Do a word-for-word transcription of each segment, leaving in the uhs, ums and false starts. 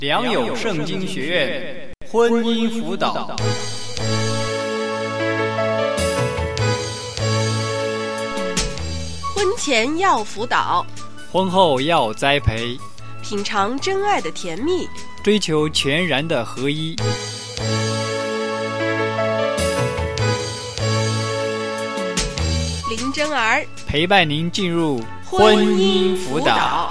良友圣经学院婚姻辅导。 婚前要辅导， 婚后要栽培， 品尝真爱的甜蜜， 追求全然的合一。 林真儿陪伴您进入婚姻辅导。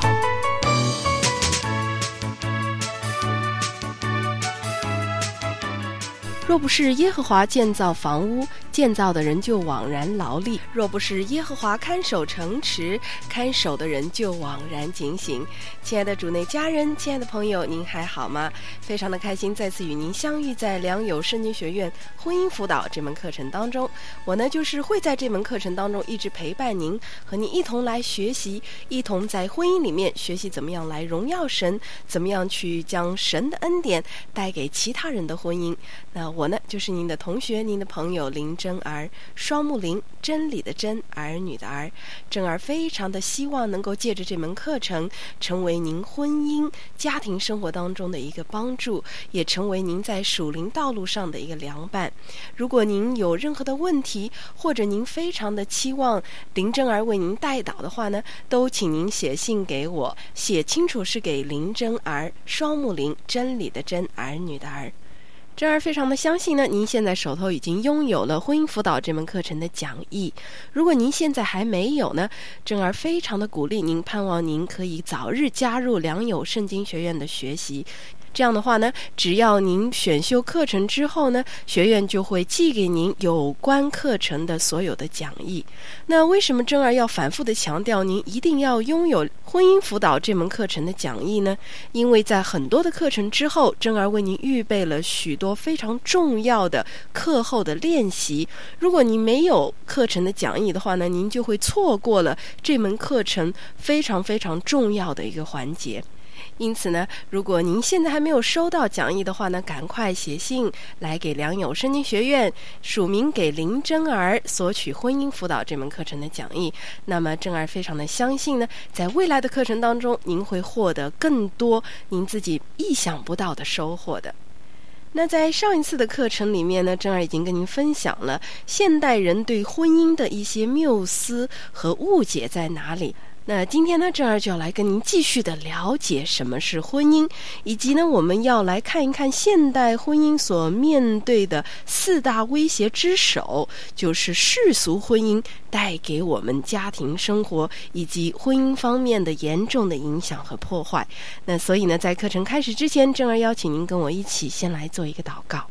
若不是耶和华建造房屋，建造的人就枉然劳力；若不是耶和华看守城池，看守的人就枉然警醒。亲爱的主内家人，亲爱的朋友，您还好吗？非常的开心再次与您相遇在良友圣经学院婚姻辅导这门课程当中。我呢就是会在这门课程当中一直陪伴您，和您一同来学习，一同在婚姻里面学习怎么样来荣耀神，怎么样去将神的恩典带给其他人的婚姻。那我呢就是您的同学，您的朋友林真儿，双木林，真理的真，儿女的儿。真儿非常的希望能够借着这门课程成为您婚姻家庭生活当中的一个帮助，也成为您在属灵道路上的一个良伴。如果您有任何的问题，或者您非常的期望林真儿为您代祷的话呢，都请您写信给我，写清楚是给林真儿，双木林，真理的真，儿女的儿。真儿非常的相信呢，您现在手头已经拥有了婚姻辅导这门课程的讲义。如果您现在还没有呢，真儿非常的鼓励您，盼望您可以早日加入良友圣经学院的学习。这样的话呢，只要您选修课程之后呢，学院就会寄给您有关课程的所有的讲义。那为什么真儿要反复的强调您一定要拥有婚姻辅导这门课程的讲义呢？因为在很多的课程之后，真儿为您预备了许多非常重要的课后的练习。如果您没有课程的讲义的话呢，您就会错过了这门课程非常非常重要的一个环节。因此呢，如果您现在还没有收到讲义的话呢，赶快写信来给良友圣经学院，署名给林真儿，索取婚姻辅导这门课程的讲义。那么真儿非常的相信呢，在未来的课程当中，您会获得更多您自己意想不到的收获的。那在上一次的课程里面呢，真儿已经跟您分享了现代人对婚姻的一些谬思和误解在哪里。那今天呢，真儿就要来跟您继续的了解什么是婚姻，以及呢，我们要来看一看现代婚姻所面对的四大威胁之首，就是世俗婚姻带给我们家庭生活以及婚姻方面的严重的影响和破坏。那所以呢，在课程开始之前，真儿邀请您跟我一起先来做一个祷告。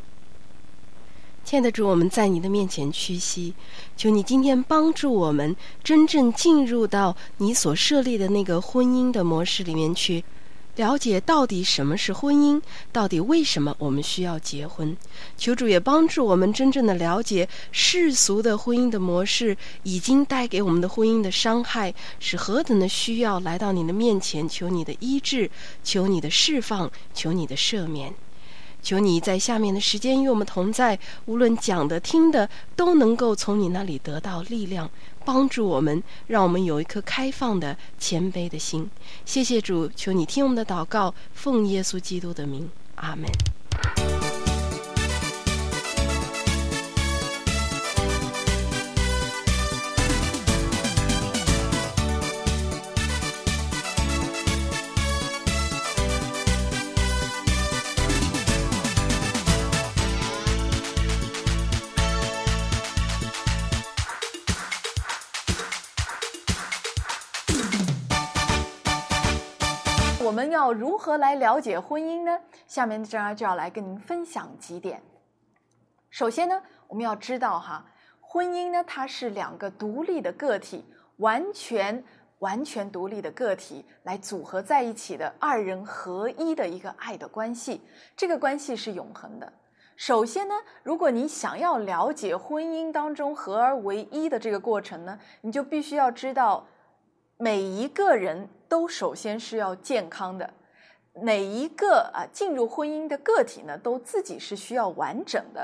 亲爱的主，我们在你的面前屈膝，求你今天帮助我们真正进入到你所设立的那个婚姻的模式里面去，了解到底什么是婚姻，到底为什么我们需要结婚。求主也帮助我们真正的了解世俗的婚姻的模式已经带给我们的婚姻的伤害是何等的需要来到你的面前，求你的医治，求你的释放，求你的赦免。求你在下面的时间与我们同在，无论讲的听的都能够从你那里得到力量，帮助我们，让我们有一颗开放的谦卑的心。谢谢主，求你听我们的祷告，奉耶稣基督的名，阿们。 我们要如何来了解婚姻呢？下面真儿就要来跟您分享几点。首先呢，我们要知道哈，婚姻呢，它是两个独立的个体，完全完全独立的个体来组合在一起的二人合一的一个爱的关系，这个关系是永恒的。首先呢，如果你想要了解婚姻当中合而为一的这个过程呢，你就必须要知道每一个人都首先是要健康的，每一个啊进入婚姻的个体呢，都自己是需要完整的，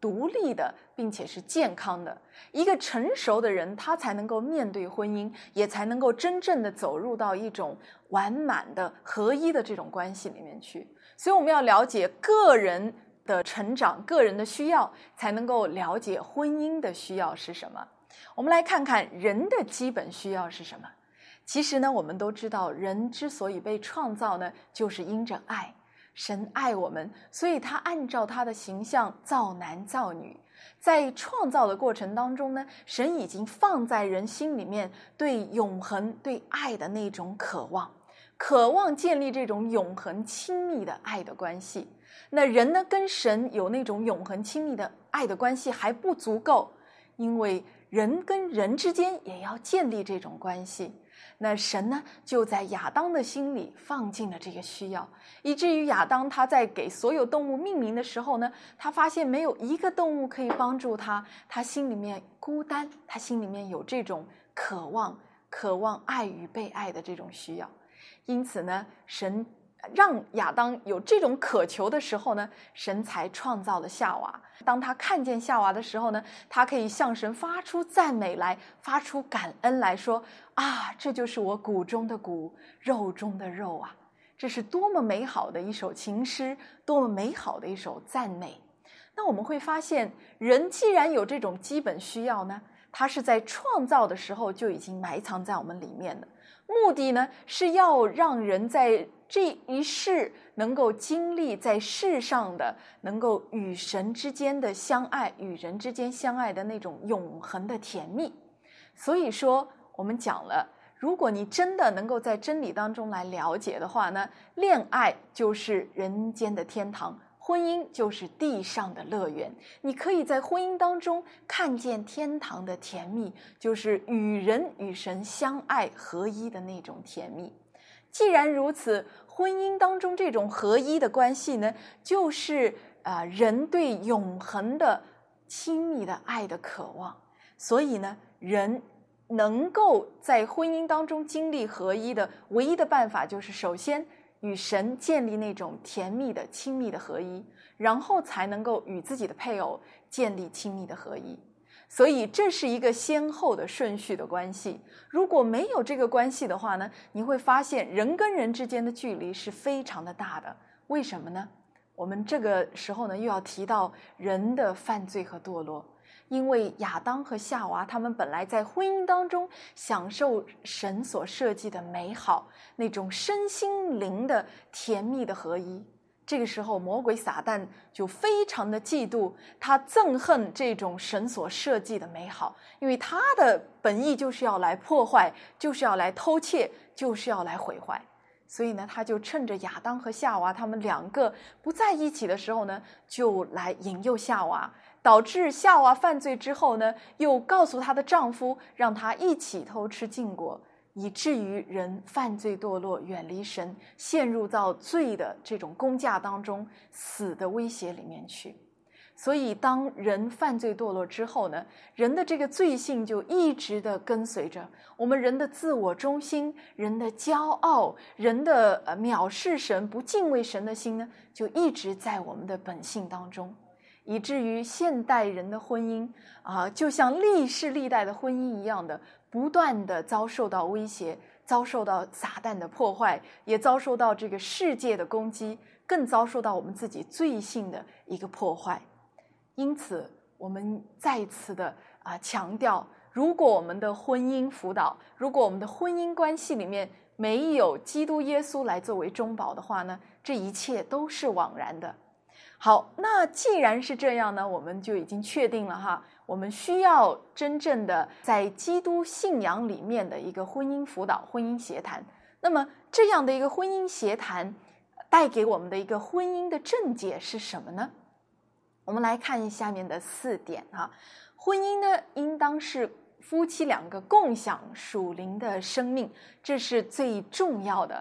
独立的，并且是健康的。一个成熟的人，他才能够面对婚姻，也才能够真正的走入到一种完满的合一的这种关系里面去。所以我们要了解个人的成长，个人的需要，才能够了解婚姻的需要是什么。我们来看看人的基本需要是什么。其实呢，我们都知道，人之所以被创造呢，就是因着爱。神爱我们，所以他按照他的形象造男造女。在创造的过程当中呢，神已经放在人心里面对永恒、对爱的那种渴望，渴望建立这种永恒亲密的爱的关系。那人呢，跟神有那种永恒亲密的爱的关系还不足够，因为人跟人之间也要建立这种关系。那神呢，就在亚当的心里放进了这个需要，以至于亚当他在给所有动物命名的时候呢，他发现没有一个动物可以帮助他，他心里面孤单，他心里面有这种渴望，渴望爱与被爱的这种需要。因此呢，神让亚当有这种渴求的时候呢，神才创造了夏娃。当他看见夏娃的时候呢，他可以向神发出赞美来，发出感恩来说，啊，这就是我骨中的骨，肉中的肉啊！这是多么美好的一首情诗，多么美好的一首赞美。那我们会发现，人既然有这种基本需要呢，它是在创造的时候就已经埋藏在我们里面的。目的呢，是要让人在这一世能够经历在世上的能够与神之间的相爱，与人之间相爱的那种永恒的甜蜜。所以说我们讲了，如果你真的能够在真理当中来了解的话呢，恋爱就是人间的天堂，婚姻就是地上的乐园。你可以在婚姻当中看见天堂的甜蜜，就是与人与神相爱合一的那种甜蜜。既然如此，婚姻当中这种合一的关系呢，就是啊、呃、人对永恒的亲密的爱的渴望。所以呢，人能够在婚姻当中经历合一的唯一的办法，就是首先与神建立那种甜蜜的亲密的合一，然后才能够与自己的配偶建立亲密的合一。所以这是一个先后的顺序的关系。如果没有这个关系的话呢，你会发现人跟人之间的距离是非常的大的。为什么呢？我们这个时候呢，又要提到人的犯罪和堕落。因为亚当和夏娃他们本来在婚姻当中享受神所设计的美好，那种身心灵的甜蜜的合一。这个时候魔鬼撒旦就非常的嫉妒，他憎恨这种神所设计的美好，因为他的本意就是要来破坏，就是要来偷窃，就是要来毁坏。所以呢，他就趁着亚当和夏娃他们两个不在一起的时候呢，就来引诱夏娃，导致夏娃犯罪之后呢，又告诉她的丈夫，让他一起偷吃禁果，以至于人犯罪堕落，远离神，陷入到罪的这种工价当中，死的威胁里面去。所以当人犯罪堕落之后呢，人的这个罪性就一直的跟随着我们，人的自我中心，人的骄傲，人的呃藐视神，不敬畏神的心呢，就一直在我们的本性当中，以至于现代人的婚姻啊，就像历世历代的婚姻一样的，不断的遭受到威胁，遭受到撒旦的破坏，也遭受到这个世界的攻击，更遭受到我们自己罪性的一个破坏。因此我们再次的啊强调，如果我们的婚姻辅导，如果我们的婚姻关系里面没有基督耶稣来作为中保的话呢，这一切都是枉然的。好，那既然是这样呢，我们就已经确定了哈，我们需要真正的在基督信仰里面的一个婚姻辅导、婚姻协谈。那么这样的一个婚姻协谈带给我们的一个婚姻的正解是什么呢？我们来看下面的四点哈。婚姻呢，应当是夫妻两个共享属灵的生命，这是最重要的。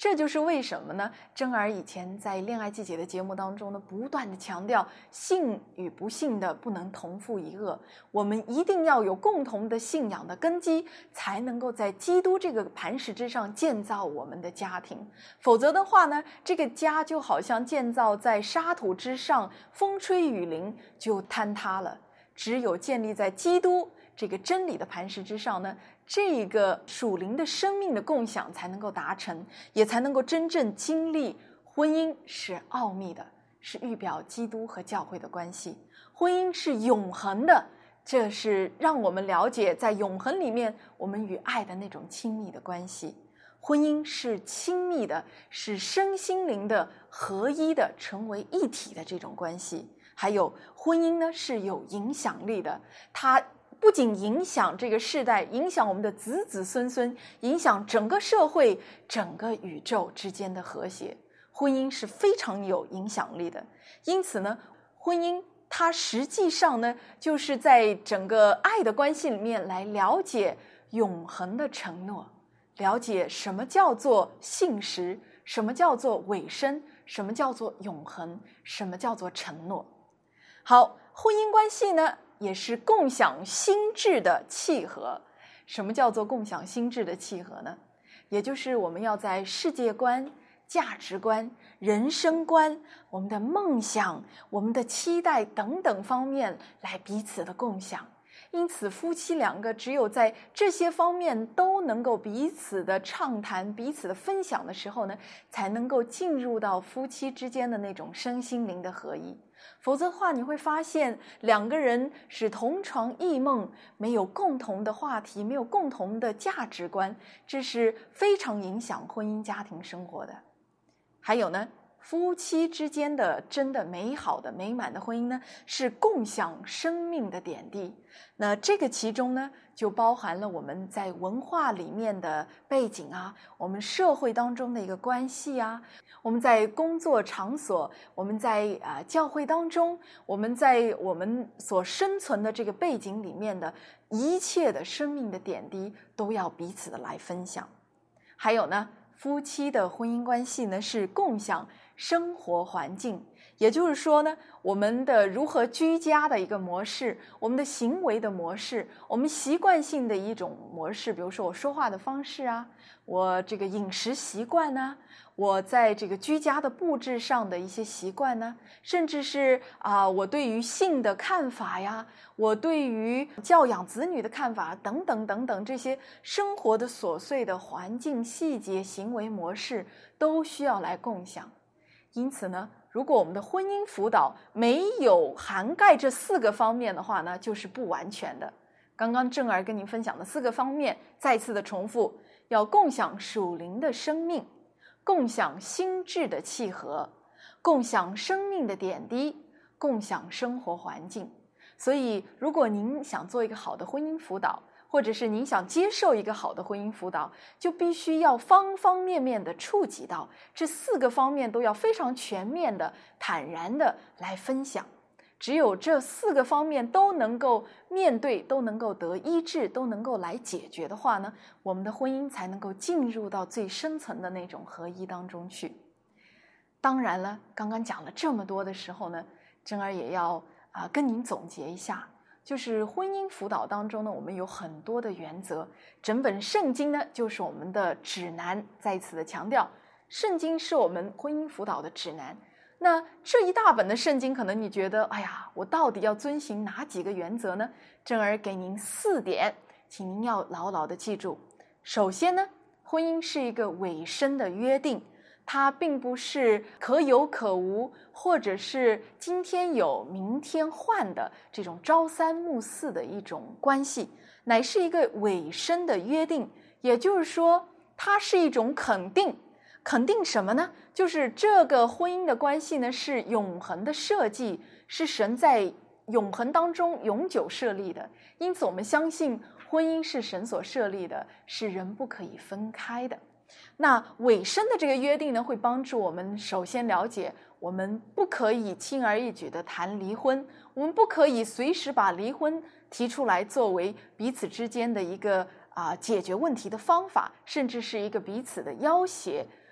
这就是为什么呢？珍儿以前在恋爱季节的节目当中呢，不断的强调信与不信的不能同负一轭，我们一定要有共同的信仰的根基，才能够在基督这个磐石之上建造我们的家庭。否则的话呢，这个家就好像建造在沙土之上，风吹雨淋就坍塌了。只有建立在基督这个真理的磐石之上呢，这个属灵的生命的共享才能够达成，也才能够真正经历婚姻是奥秘的，是预表基督和教会的关系。婚姻是永恒的，这是让我们了解在永恒里面我们与爱的那种亲密的关系。婚姻是亲密的，是身心灵的合一的，成为一体的这种关系。还有婚姻呢是有影响力的，它不仅影响这个世代，影响我们的子子孙孙，影响整个社会，整个宇宙之间的和谐。婚姻是非常有影响力的。因此呢，婚姻它实际上呢就是在整个爱的关系里面来了解永恒的承诺，了解什么叫做信实，什么叫做委身，什么叫做永恒，什么叫做承诺。好，婚姻关系呢也是共享心智的契合。什么叫做共享心智的契合呢？也就是我们要在世界观、价值观、人生观、我们的梦想、我们的期待等等方面来彼此的共享。因此夫妻两个只有在这些方面都能够彼此的畅谈、彼此的分享的时候呢，才能够进入到夫妻之间的那种身心灵的合一。否则的话，你会发现两个人是同床异梦，没有共同的话题，没有共同的价值观，这是非常影响婚姻家庭生活的。还有呢，夫妻之间的真的美好的美满的婚姻呢，是共享生命的点滴。那这个其中呢，就包含了我们在文化里面的背景啊，我们社会当中的一个关系啊，我们在工作场所，我们在啊、呃、教会当中，我们在我们所生存的这个背景里面的一切的生命的点滴，都要彼此的来分享。还有呢，夫妻的婚姻关系呢是共享生活环境，也就是说呢，我们的如何居家的一个模式，我们的行为的模式，我们习惯性的一种模式，比如说我说话的方式啊，我这个饮食习惯啊，我在这个居家的布置上的一些习惯呢，甚至是啊、呃，我对于性的看法呀，我对于教养子女的看法等等等等，这些生活的琐碎的环境细节、行为模式都需要来共享。因此呢，如果我们的婚姻辅导没有涵盖这四个方面的话呢，就是不完全的。刚刚正儿跟您分享的四个方面，再次的重复，要共享属灵的生命，共享心智的契合，共享生命的点滴，共享生活环境。所以如果您想做一个好的婚姻辅导，或者是您想接受一个好的婚姻辅导，就必须要方方面面的触及到这四个方面，都要非常全面的、坦然的来分享。只有这四个方面都能够面对，都能够得医治，都能够来解决的话呢，我们的婚姻才能够进入到最深层的那种合一当中去。当然了，刚刚讲了这么多的时候呢，珍儿也要啊、呃、跟您总结一下。就是婚姻辅导当中呢，我们有很多的原则，整本圣经呢就是我们的指南。再次的强调，圣经是我们婚姻辅导的指南。那这一大本的圣经，可能你觉得，哎呀，我到底要遵循哪几个原则呢？珍儿给您四点，请您要牢牢的记住。首先呢，婚姻是一个委身的约定，它并不是可有可无，或者是今天有明天换的这种朝三暮四的一种关系，乃是一个委身的约定。也就是说，它是一种肯定。肯定什么呢？就是这个婚姻的关系呢是永恒的设计，是神在永恒当中永久设立的。因此我们相信婚姻是神所设立的，是人不可以分开的。那委身的这个约定呢，会帮助我们首先了解，我们不可以轻而易举的谈离婚，我们不可以随时把离婚提出来作为彼此之间的一个啊、呃、解决问题的方法，甚至是一个彼此的要挟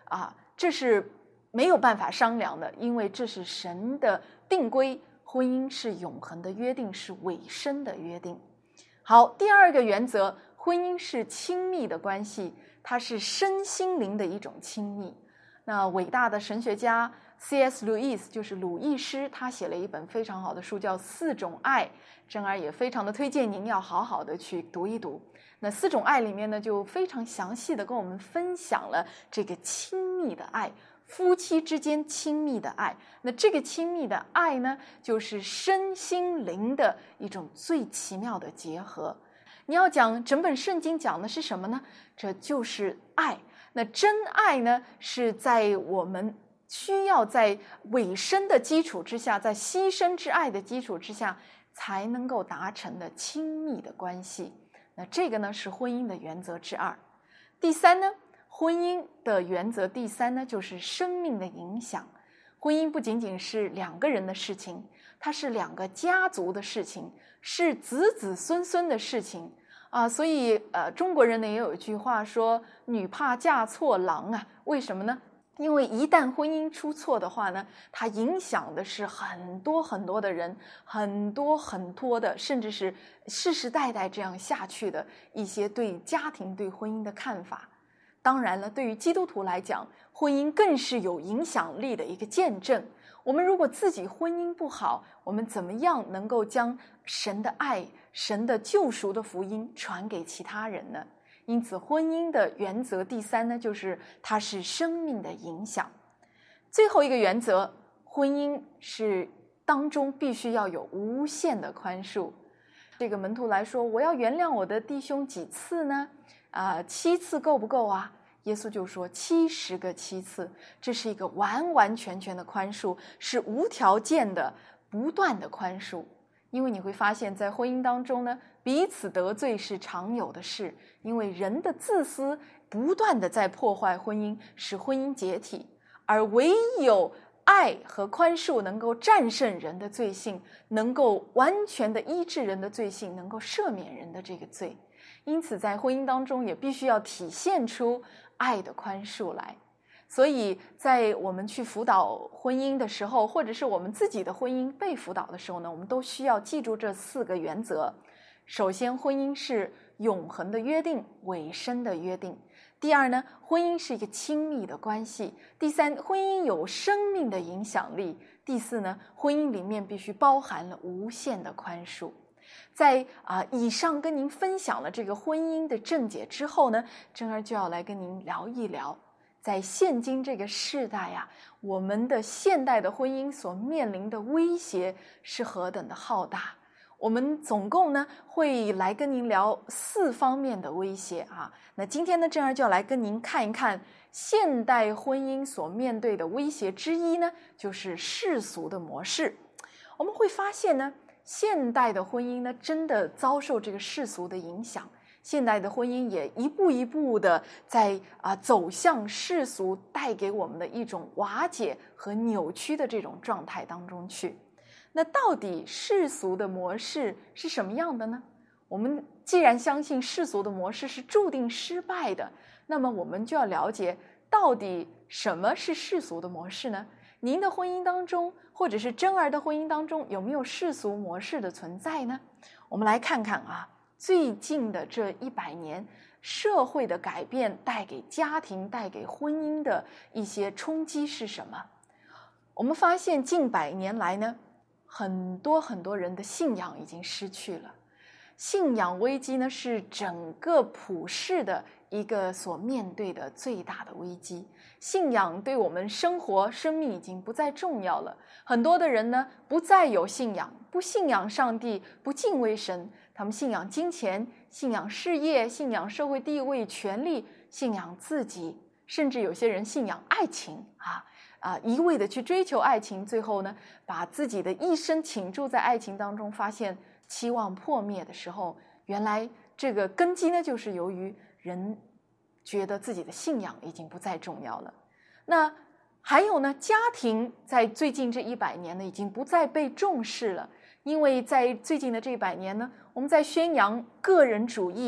啊，这是没有办法商量的，因为这是神的定规，婚姻是永恒的约定，是委身的约定。好，第二个原则，婚姻是亲密的关系，它是身心灵的一种亲密。那伟大的神学家 C S 路易斯，就是鲁易斯，他写了一本非常好的书叫《四种爱》，珍儿也非常的推荐您要好好的去读一读。那四种爱里面呢，就非常详细的跟我们分享了这个亲密的爱，夫妻之间亲密的爱。那这个亲密的爱呢，就是身心灵的一种最奇妙的结合。你要讲整本圣经讲的是什么呢？这就是爱。那真爱呢，是在我们需要在委身的基础之下，在牺牲之爱的基础之下才能够达成的亲密的关系。那这个呢，是婚姻的原则之二。第三呢，婚姻的原则第三呢，就是生命的影响。婚姻不仅仅是两个人的事情，它是两个家族的事情，是子子孙孙的事情啊。所以呃，中国人呢也有一句话说，女怕嫁错郎啊。为什么呢？因为一旦婚姻出错的话呢，它影响的是很多很多的人，很多很多的，甚至是世世代代这样下去的一些对家庭对婚姻的看法。当然了，对于基督徒来讲，婚姻更是有影响力的一个见证。我们如果自己婚姻不好，我们怎么样能够将神的爱、神的救赎的福音传给其他人呢？因此，婚姻的原则第三呢，就是它是生命的影响。最后一个原则，婚姻是当中必须要有无限的宽恕。这个门徒来说，我要原谅我的弟兄几次呢？啊、呃，七次够不够啊？耶稣就说七十个七次，这是一个完完全全的宽恕，是无条件的、不断的宽恕。因为你会发现在婚姻当中呢，彼此得罪是常有的事，因为人的自私不断的在破坏婚姻，使婚姻解体，而唯有爱和宽恕能够战胜人的罪性，能够完全的医治人的罪性，能够赦免人的这个罪。因此在婚姻当中也必须要体现出爱的宽恕来。所以在我们去辅导婚姻的时候，或者是我们自己的婚姻被辅导的时候呢，我们都需要记住这四个原则。首先，婚姻是永恒的约定，委身的约定。第二呢，婚姻是一个亲密的关系。第三，婚姻有生命的影响力。第四呢，婚姻里面必须包含了无限的宽恕。在啊、呃，以上跟您分享了这个婚姻的正解之后呢，珍儿就要来跟您聊一聊，在现今这个世代呀、啊，我们的现代的婚姻所面临的威胁是何等的浩大。我们总共呢会来跟您聊四方面的威胁啊。那今天呢，珍儿就要来跟您看一看现代婚姻所面对的威胁之一呢，就是世俗的模式。我们会发现呢，现代的婚姻呢，真的遭受这个世俗的影响。现代的婚姻也一步一步的在啊、呃、走向世俗带给我们的一种瓦解和扭曲的这种状态当中去。那到底世俗的模式是什么样的呢？我们既然相信世俗的模式是注定失败的，那么我们就要了解到底什么是世俗的模式呢？您的婚姻当中，或者是珍儿的婚姻当中，有没有世俗模式的存在呢？我们来看看啊，最近的这一百年，社会的改变带给家庭、带给婚姻的一些冲击是什么？我们发现近百年来呢，很多很多人的信仰已经失去了。信仰危机呢，是整个普世的一个所面对的最大的危机。信仰对我们生活、生命已经不再重要了。很多的人呢，不再有信仰，不信仰上帝，不敬畏神，他们信仰金钱，信仰事业，信仰社会地位、权力，信仰自己，甚至有些人信仰爱情啊。啊，一味的去追求爱情，最后呢，把自己的一生倾注在爱情当中，发现期望破灭的时候，原来这个根基呢，就是由于人觉得自己的信仰已经不再重要了。那还有呢，家庭在最近这一百年呢，已经不再被重视了，因为在最近的这一百年呢，我们在宣扬个人主义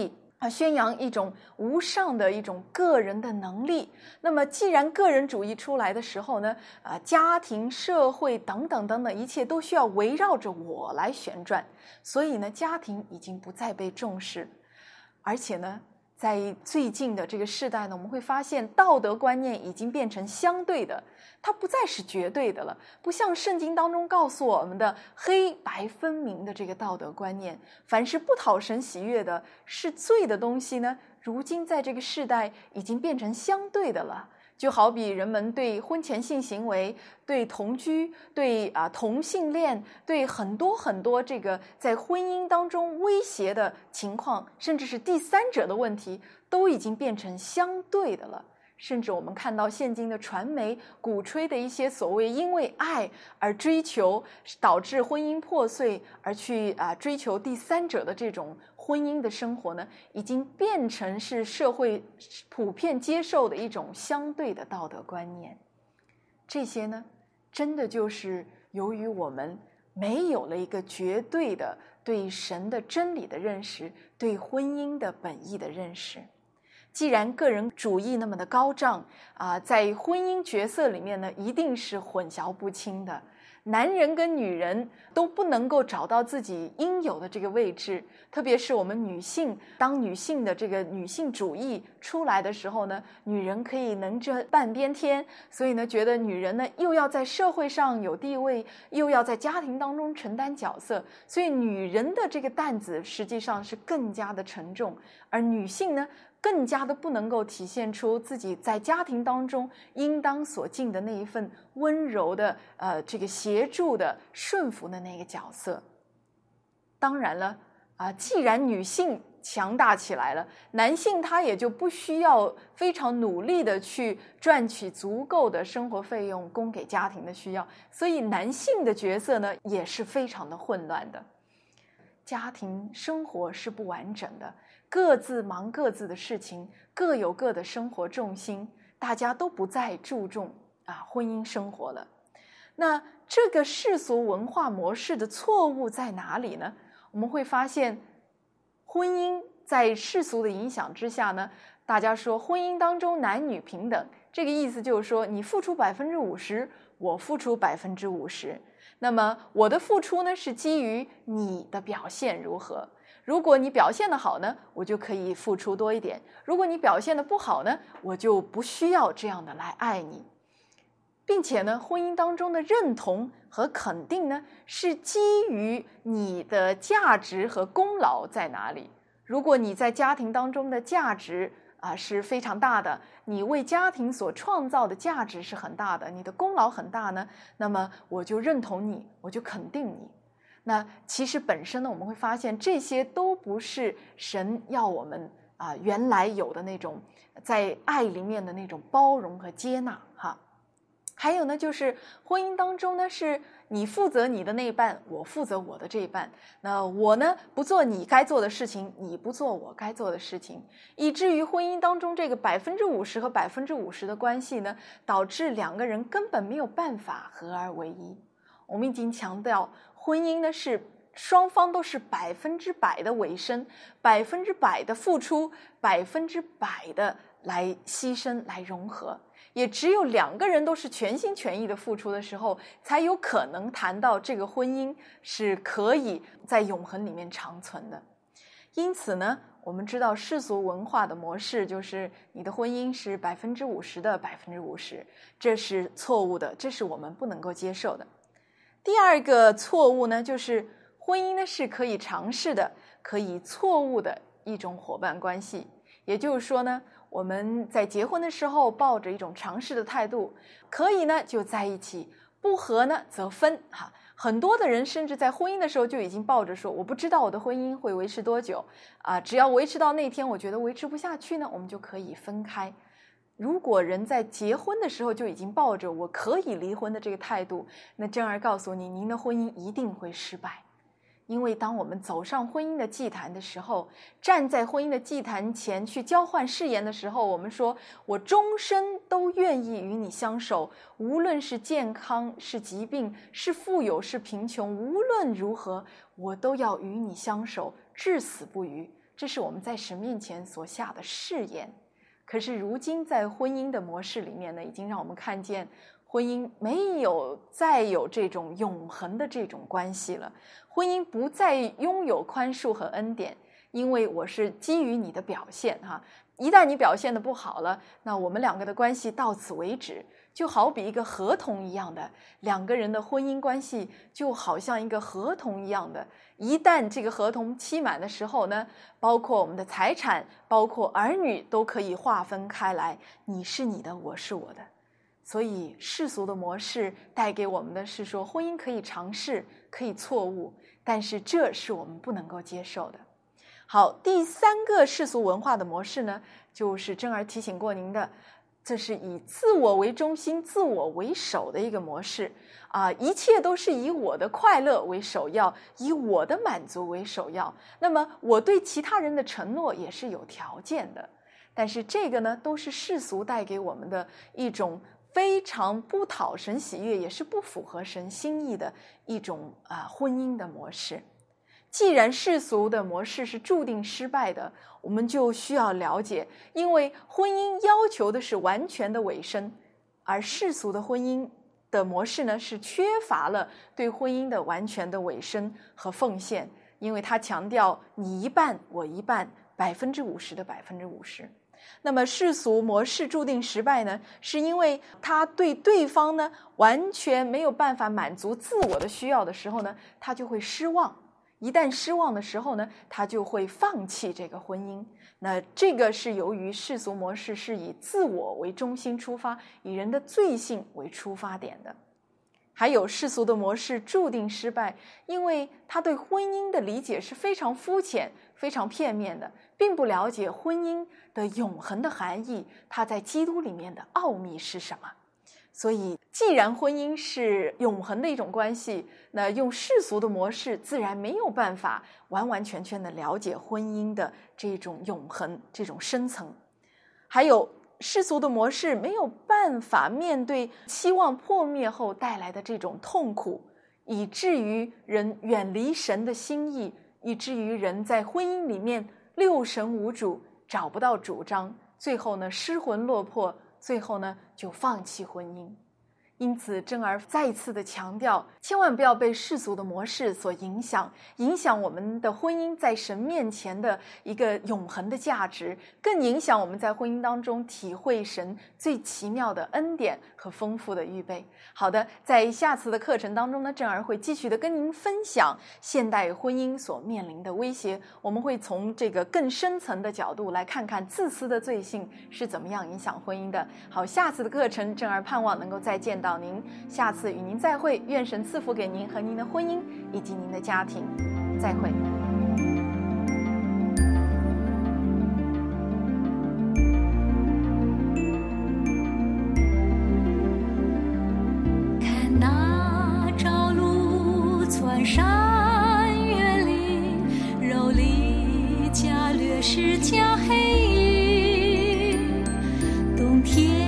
啊，宣扬一种无上的一种个人的能力。那么既然个人主义出来的时候呢，啊，家庭、社会等等等等，一切都需要围绕着我来旋转，所以呢，家庭已经不再被重视。而且呢，在最近的这个世代呢，我们会发现道德观念已经变成相对的，它不再是绝对的了，不像圣经当中告诉我们的黑白分明的这个道德观念。凡是不讨神喜悦的，是罪的东西呢，如今在这个世代已经变成相对的了。就好比人们对婚前性行为、对同居、对啊同性恋、对很多很多这个在婚姻当中威胁的情况，甚至是第三者的问题，都已经变成相对的了。甚至我们看到现今的传媒鼓吹的一些所谓因为爱而追求导致婚姻破碎而去啊追求第三者的这种婚姻的生活呢，已经变成是社会普遍接受的一种相对的道德观念。这些呢，真的就是由于我们没有了一个绝对的对神的真理的认识，对婚姻的本意的认识。既然个人主义那么的高涨啊，在婚姻角色里面呢，一定是混淆不清的。男人跟女人都不能够找到自己应有的这个位置，特别是我们女性，当女性的这个女性主义出来的时候呢，女人可以能遮半边天，所以呢，觉得女人呢又要在社会上有地位，又要在家庭当中承担角色，所以女人的这个担子实际上是更加的沉重，而女性呢，更加的不能够体现出自己在家庭当中应当所尽的那一份温柔的呃这个协助的顺服的那个角色。当然了啊、呃，既然女性强大起来了，男性他也就不需要非常努力的去赚取足够的生活费用供给家庭的需要，所以男性的角色呢也是非常的混乱的。家庭生活是不完整的，各自忙各自的事情，各有各的生活重心，大家都不再注重啊婚姻生活了。那这个世俗文化模式的错误在哪里呢？我们会发现，婚姻在世俗的影响之下呢，大家说婚姻当中男女平等，这个意思就是说，你付出百分之五十，我付出百分之五十。那么我的付出呢，是基于你的表现如何。如果你表现得好呢，我就可以付出多一点；如果你表现得不好呢，我就不需要这样的来爱你。并且呢，婚姻当中的认同和肯定呢，是基于你的价值和功劳在哪里。如果你在家庭当中的价值啊是非常大的，你为家庭所创造的价值是很大的，你的功劳很大呢，那么我就认同你，我就肯定你。那其实本身呢，我们会发现这些都不是神要我们啊原来有的那种在爱里面的那种包容和接纳哈。还有呢，就是婚姻当中呢，是你负责你的那一半，我负责我的这一半。那我呢，不做你该做的事情，你不做我该做的事情，以至于婚姻当中这个百分之五十和百分之五十的关系呢，导致两个人根本没有办法合而为一。我们已经强调，婚姻呢是双方都是百分之百的委身，百分之百的付出，百分之百的来牺牲，来融合。也只有两个人都是全心全意的付出的时候，才有可能谈到这个婚姻是可以在永恒里面长存的。因此呢，我们知道世俗文化的模式就是你的婚姻是百分之五十的百分之五十，这是错误的，这是我们不能够接受的。第二个错误呢，就是婚姻呢是可以尝试的、可以错误的一种伙伴关系。也就是说呢，我们在结婚的时候抱着一种尝试的态度，可以呢就在一起，不合呢则分哈。很多的人甚至在婚姻的时候就已经抱着说，我不知道我的婚姻会维持多久啊，只要维持到那天我觉得维持不下去呢，我们就可以分开。如果人在结婚的时候就已经抱着我可以离婚的这个态度，那真儿告诉你，您的婚姻一定会失败。因为当我们走上婚姻的祭坛的时候，站在婚姻的祭坛前去交换誓言的时候，我们说，我终身都愿意与你相守，无论是健康是疾病，是富有是贫穷，无论如何我都要与你相守，至死不渝。 这是我们在神面前所下的誓言。可是如今在婚姻的模式里面呢，已经让我们看见婚姻没有再有这种永恒的这种关系了，婚姻不再拥有宽恕和恩典，因为我是基于你的表现哈，一旦你表现得不好了，那我们两个的关系到此为止。就好比一个合同一样的，两个人的婚姻关系就好像一个合同一样的，一旦这个合同期满的时候呢，包括我们的财产，包括儿女都可以划分开来，你是你的，我是我的。所以世俗的模式带给我们的是说，婚姻可以尝试，可以错误，但是这是我们不能够接受的。好，第三个世俗文化的模式呢，就是珍儿提醒过您的，这是以自我为中心、自我为首的一个模式啊，一切都是以我的快乐为首要，以我的满足为首要。那么我对其他人的承诺也是有条件的，但是这个呢，都是世俗带给我们的一种非常不讨神喜悦，也是不符合神心意的一种啊婚姻的模式。既然世俗的模式是注定失败的，我们就需要了解，因为婚姻要求的是完全的委身，而世俗的婚姻的模式呢，是缺乏了对婚姻的完全的委身和奉献，因为它强调你一半我一半，百分之五十的百分之五十。那么世俗模式注定失败呢，是因为他对对方呢完全没有办法满足自我的需要的时候呢，他就会失望。一旦失望的时候呢，他就会放弃这个婚姻。那这个是由于世俗模式是以自我为中心出发，以人的罪性为出发点的。还有世俗的模式注定失败，因为他对婚姻的理解是非常肤浅、非常片面的，并不了解婚姻的永恒的含义，它在基督里面的奥秘是什么。所以既然婚姻是永恒的一种关系，那用世俗的模式自然没有办法完完全全的了解婚姻的这种永恒，这种深层。还有世俗的模式没有办法面对期望破灭后带来的这种痛苦，以至于人远离神的心意，以至于人在婚姻里面六神无主，找不到主张，最后呢失魂落魄，最后呢就放弃婚姻。因此珍儿再一次的强调，千万不要被世俗的模式所影响，影响我们的婚姻在神面前的一个永恒的价值，更影响我们在婚姻当中体会神最奇妙的恩典和丰富的预备。好的，在下次的课程当中呢，珍儿会继续的跟您分享现代婚姻所面临的威胁，我们会从这个更深层的角度来看看自私的罪性是怎么样影响婚姻的。好，下次的课程珍儿盼望能够再见到您，下次与您再会，愿神赐福给您和您的婚姻以及您的家庭，再会。 看那朝露窜山越岭，柔里加略是加黑影，冬天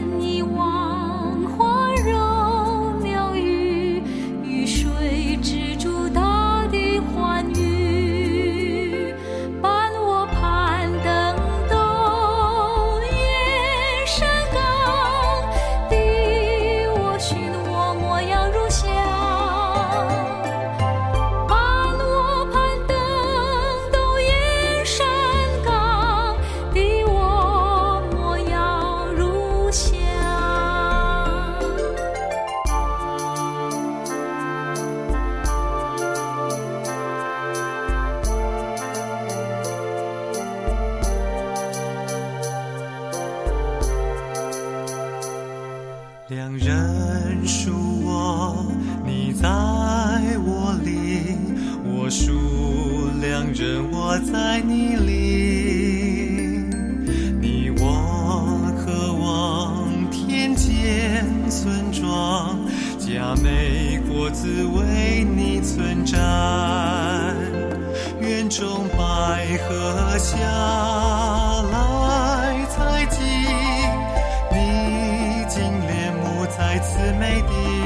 两人属我，你在我里，我属两人，我在你里。你我渴望天间村庄，佳美果子为你存展，园中百合下来采集，你今莲母在此美地。